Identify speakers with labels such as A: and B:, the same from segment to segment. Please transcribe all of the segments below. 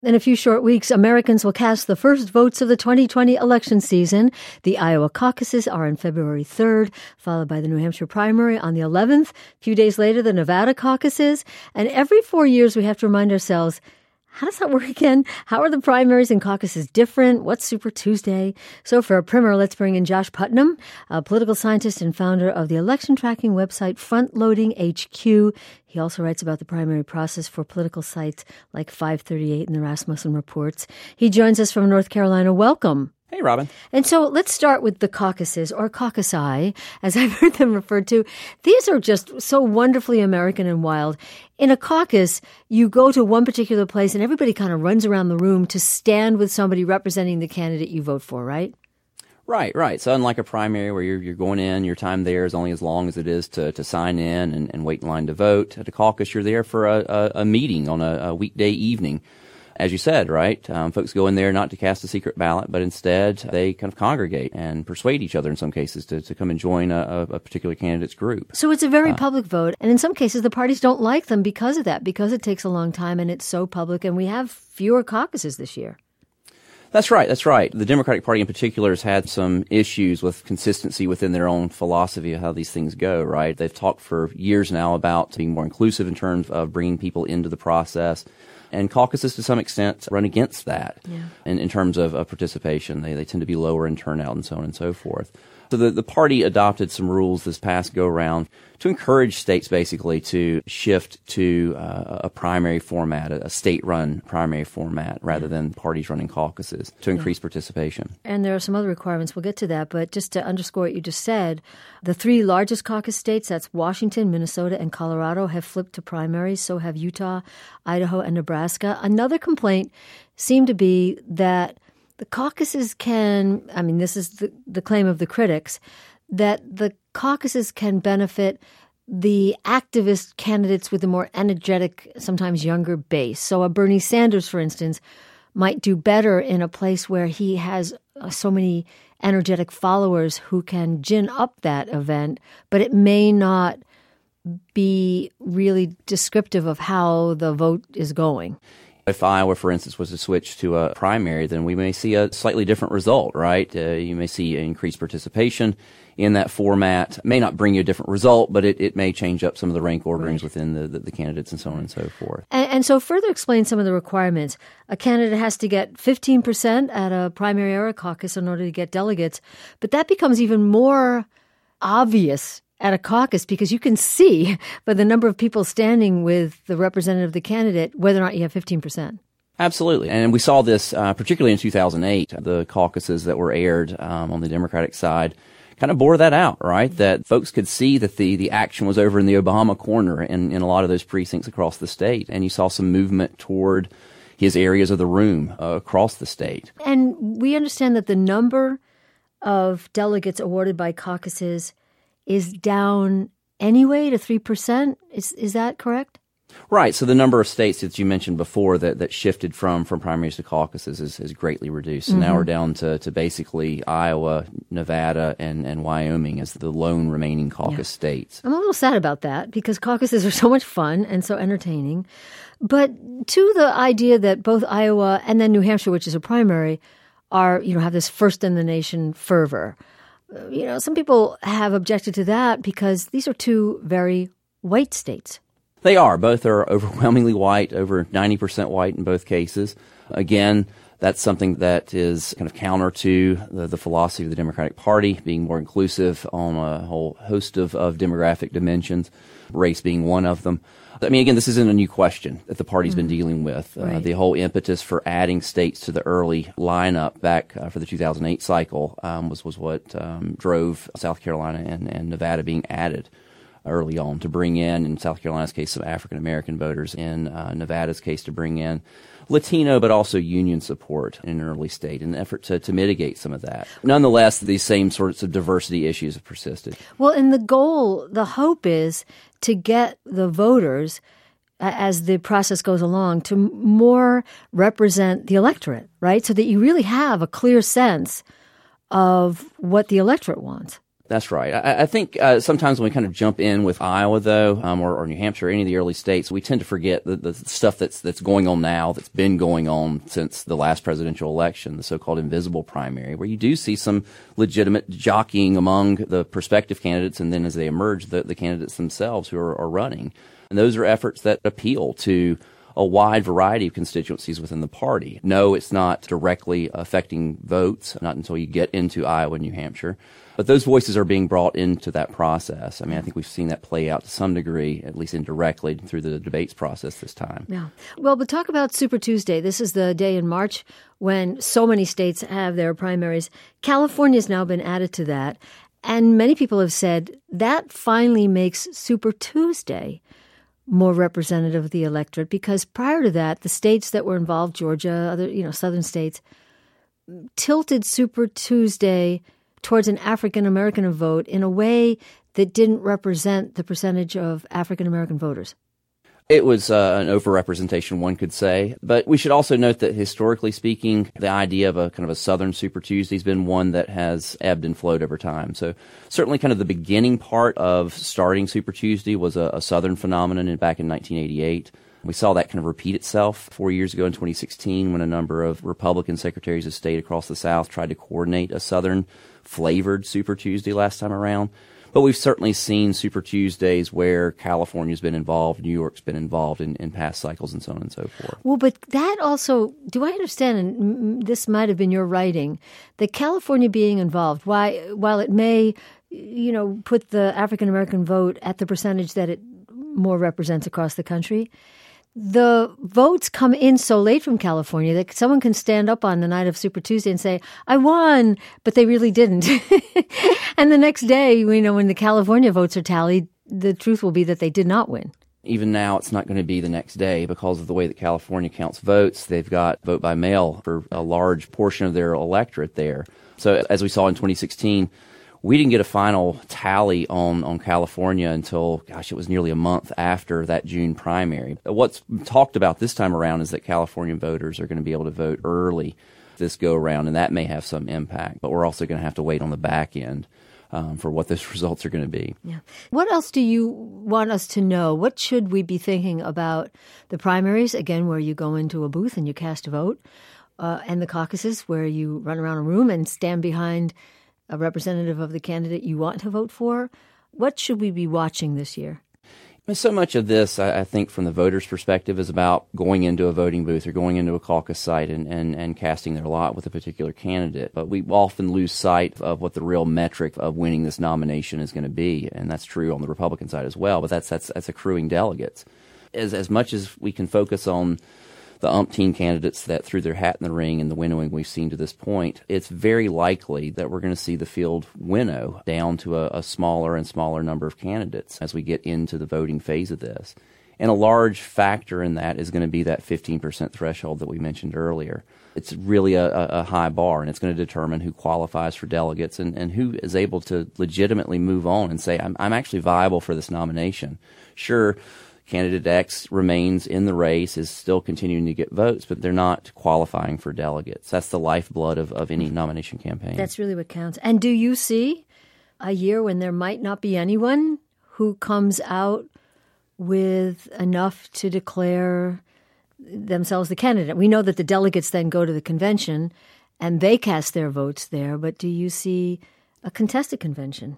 A: In a few short weeks, Americans will cast the first votes of the 2020 election season. The Iowa caucuses are on February 3rd, followed by the New Hampshire primary on the 11th. A few days later, the Nevada caucuses. And every 4 years, we have to remind ourselves, how does that work again? How are the primaries and caucuses different? What's Super Tuesday? So for a primer, let's bring in Josh Putnam, a political scientist and founder of the election tracking website Frontloading HQ. He also writes about the primary process for political sites like 538 and the Rasmussen Reports. He joins us from North Carolina. Welcome.
B: Hey, Robin.
A: And so let's start with the caucuses, or caucusi, as I've heard them referred to. These are just so wonderfully American and wild. In a caucus, you go to one particular place and everybody kind of runs around the room to stand with somebody representing the candidate you vote for, right?
B: Right. So unlike a primary where you're going in, your time there is only as long as it is to sign in and wait in line to vote. At a caucus, you're there for a meeting on a weekday evening. As you said, right, folks go in there not to cast a secret ballot, but instead they kind of congregate and persuade each other in some cases to come and join a particular candidate's group.
A: So it's a very public vote. And in some cases, the parties don't like them because of that, because it takes a long time and it's so public. And we have fewer caucuses this year.
B: That's right. The Democratic Party in particular has had some issues with consistency within their own philosophy of how these things go, right? They've talked for years now about being more inclusive in terms of bringing people into the process. And caucuses, to some extent, run against that in terms of participation. They tend to be lower in turnout and so on and so forth. So the party adopted some rules this past go-round to encourage states basically to shift to a primary format, a state-run primary format, rather than parties running caucuses to increase participation.
A: And there are some other requirements. We'll get to that. But just to underscore what you just said, the three largest caucus states, that's Washington, Minnesota, and Colorado, have flipped to primaries. So have Utah, Idaho, and Nebraska. Another complaint seemed to be that the caucuses can, this is the claim of the critics, that the caucuses can benefit the activist candidates with a more energetic, sometimes younger base. So a Bernie Sanders, for instance, might do better in a place where he has so many energetic followers who can gin up that event, but it may not be really descriptive of how the vote is going.
B: If Iowa, for instance, was to switch to a primary, then we may see a slightly different result, right? You may see increased participation in that format. It may not bring you a different result, but it may change up some of the rank orderings within the candidates and so on and so forth.
A: And so further explain some of the requirements. A candidate has to get 15% at a primary or a caucus in order to get delegates, but that becomes even more obvious at a caucus because you can see by the number of people standing with the representative of the candidate whether or not you have 15%.
B: Absolutely. And we saw this particularly in 2008. The caucuses that were aired on the Democratic side kind of bore that out, right? That folks could see that the action was over in the Obama corner in a lot of those precincts across the state. And you saw some movement toward his areas of the room across the state.
A: And we understand that the number of delegates awarded by caucuses is down anyway to 3%. Is that correct?
B: Right. So the number of states that you mentioned before that shifted from primaries to caucuses is greatly reduced. So now we're down to basically Iowa, Nevada, and Wyoming as the lone remaining caucus states. I'm
A: a little sad about that because caucuses are so much fun and so entertaining. But to the idea that both Iowa and then New Hampshire, which is a primary, are, have this first in the nation fervor. Some people have objected to that because these are two very white states.
B: They are. Both are overwhelmingly white, over 90% white in both cases. Again, that's something that is kind of counter to the philosophy of the Democratic Party, being more inclusive on a whole host of demographic dimensions, race being one of them. Again, this isn't a new question that the party's been dealing with.
A: Right.
B: The whole impetus for adding states to the early lineup back for the 2008 cycle was what drove South Carolina and Nevada being added early on to bring in South Carolina's case, some African-American voters, in Nevada's case to bring in Latino, but also union support in an early state in an effort to mitigate some of that. Nonetheless, these same sorts of diversity issues have persisted.
A: Well, and the hope is to get the voters, as the process goes along, to more represent the electorate, right? So that you really have a clear sense of what the electorate wants.
B: That's right. I think sometimes when we kind of jump in with Iowa, though, or New Hampshire, or any of the early states, we tend to forget the stuff that's going on now, that's been going on since the last presidential election, the so-called invisible primary, where you do see some legitimate jockeying among the prospective candidates, and then as they emerge, the candidates themselves who are running. And those are efforts that appeal to a wide variety of constituencies within the party. No, it's not directly affecting votes, not until you get into Iowa and New Hampshire. But those voices are being brought into that process. I mean, I think we've seen that play out to some degree, at least indirectly, through the debates process this time.
A: Yeah. Well, but talk about Super Tuesday. This is the day in March when so many states have their primaries. California's now been added to that. And many people have said that finally makes Super Tuesday more representative of the electorate, because prior to that, the states that were involved, Georgia, other, southern states, tilted Super Tuesday towards an African-American vote in a way that didn't represent the percentage of African-American voters.
B: It was an overrepresentation, one could say. But we should also note that historically speaking, the idea of a kind of a Southern Super Tuesday has been one that has ebbed and flowed over time. So certainly kind of the beginning part of starting Super Tuesday was a Southern phenomenon back in 1988. We saw that kind of repeat itself 4 years ago in 2016 when a number of Republican secretaries of state across the South tried to coordinate a Southern flavored Super Tuesday last time around. But we've certainly seen Super Tuesdays where California's been involved, New York's been involved in past cycles, and so on and so forth.
A: Well, but that also, do I understand, and this might have been your writing, that California being involved, while it may, put the African-American vote at the percentage that it more represents across the country, the votes come in so late from California that someone can stand up on the night of Super Tuesday and say, I won, but they really didn't. And the next day, when the California votes are tallied, the truth will be that they did not win.
B: Even now, it's not going to be the next day because of the way that California counts votes. They've got vote by mail for a large portion of their electorate there. So as we saw in 2016, we didn't get a final tally on California until, it was nearly a month after that June primary. What's talked about this time around is that California voters are going to be able to vote early this go-around, and that may have some impact. But we're also going to have to wait on the back end for what those results are going to be.
A: Yeah. What else do you want us to know? What should we be thinking about the primaries, again, where you go into a booth and you cast a vote, and the caucuses, where you run around a room and stand behind a representative of the candidate you want to vote for? What should we be watching this year?
B: So much of this, I think, from the voter's perspective, is about going into a voting booth or going into a caucus site and casting their lot with a particular candidate. But we often lose sight of what the real metric of winning this nomination is going to be, and that's true on the Republican side as well. But that's accruing delegates. As much as we can focus on the umpteen candidates that threw their hat in the ring and the winnowing we've seen to this point, it's very likely that we're going to see the field winnow down to a smaller and smaller number of candidates as we get into the voting phase of this. And a large factor in that is going to be that 15% threshold that we mentioned earlier. It's really a high bar, and it's going to determine who qualifies for delegates and who is able to legitimately move on and say, I'm actually viable for this nomination. Sure, Candidate X remains in the race, is still continuing to get votes, but they're not qualifying for delegates. That's the lifeblood of any nomination campaign.
A: That's really what counts. And do you see a year when there might not be anyone who comes out with enough to declare themselves the candidate? We know that the delegates then go to the convention and they cast their votes there, but do you see a contested convention?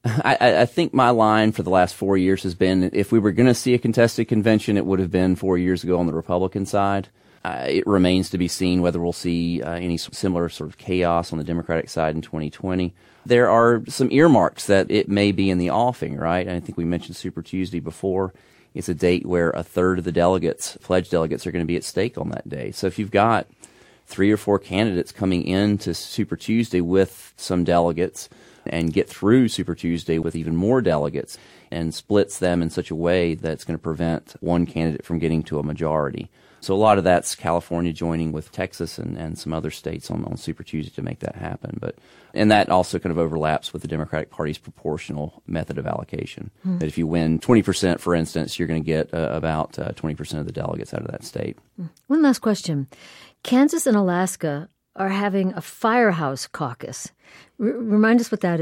B: I think my line for the last 4 years has been, if we were going to see a contested convention, it would have been 4 years ago on the Republican side. It remains to be seen whether we'll see any similar sort of chaos on the Democratic side in 2020. There are some earmarks that it may be in the offing, right? And I think we mentioned Super Tuesday before. It's a date where a third of the delegates, pledged delegates, are going to be at stake on that day. So if you've got 3 or 4 candidates coming into Super Tuesday with some delegates and get through Super Tuesday with even more delegates and splits them in such a way that's going to prevent one candidate from getting to a majority. So a lot of that's California joining with Texas and some other states on Super Tuesday to make that happen. And that also kind of overlaps with the Democratic Party's proportional method of allocation. Mm-hmm. That if you win 20%, for instance, you're going to get about 20% of the delegates out of that state.
A: One last question. Kansas and Alaska are having a firehouse caucus. Remind us what that is.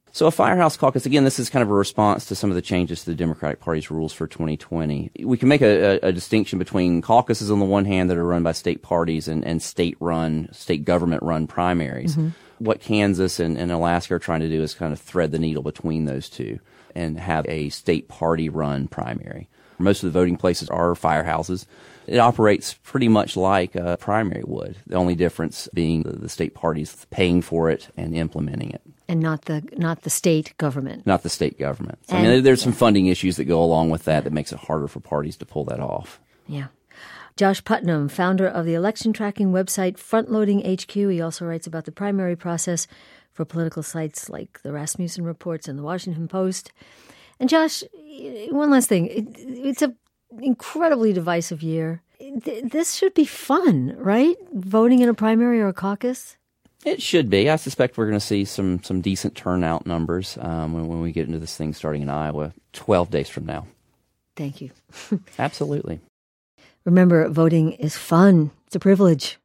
B: So a firehouse caucus, again, this is kind of a response to some of the changes to the Democratic Party's rules for 2020. We can make a distinction between caucuses on the one hand that are run by state parties and state government-run primaries. Mm-hmm. What Kansas and Alaska are trying to do is kind of thread the needle between those two and have a state party-run primary. Most of the voting places are firehouses. It operates pretty much like a primary would, the only difference being the state parties paying for it and implementing it.
A: And not the state government. Not
B: the state government. I mean, there's some funding issues that go along with that makes it harder for parties to pull that off.
A: Yeah. Josh Putnam, founder of the election tracking website Frontloading HQ. He also writes about the primary process for political sites like the Rasmussen Reports and the Washington Post. And Josh, one last thing. It's an incredibly divisive year. This should be fun, right? Voting in a primary or a caucus?
B: It should be. I suspect we're going to see some decent turnout numbers when we get into this thing starting in Iowa 12 days from now.
A: Thank you.
B: Absolutely.
A: Remember, voting is fun. It's a privilege.